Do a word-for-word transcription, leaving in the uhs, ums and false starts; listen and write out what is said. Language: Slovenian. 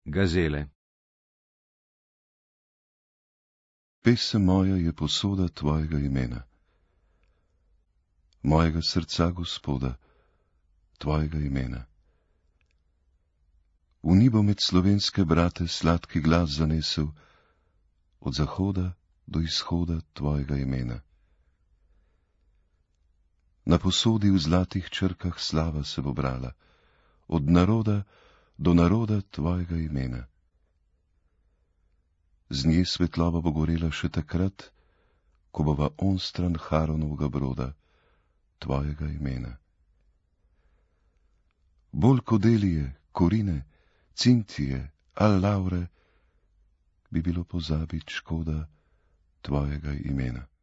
Gazele. Pesem moja je posoda tvojega imena, mojega srca, Gospoda, tvojega imena. V nibo med slovenske brate sladki glas zanesel, od zahoda do izhoda tvojega imena. Na posodi v zlatih črkah slava se bo brala, od naroda do naroda tvojega imena. Z nje svetloba bo gorela še takrat, ko bova onstran Haronovega broda, tvojega imena. Bolj kodelije, korine, cintije, al laure, bi bilo pozabiti škoda tvojega imena.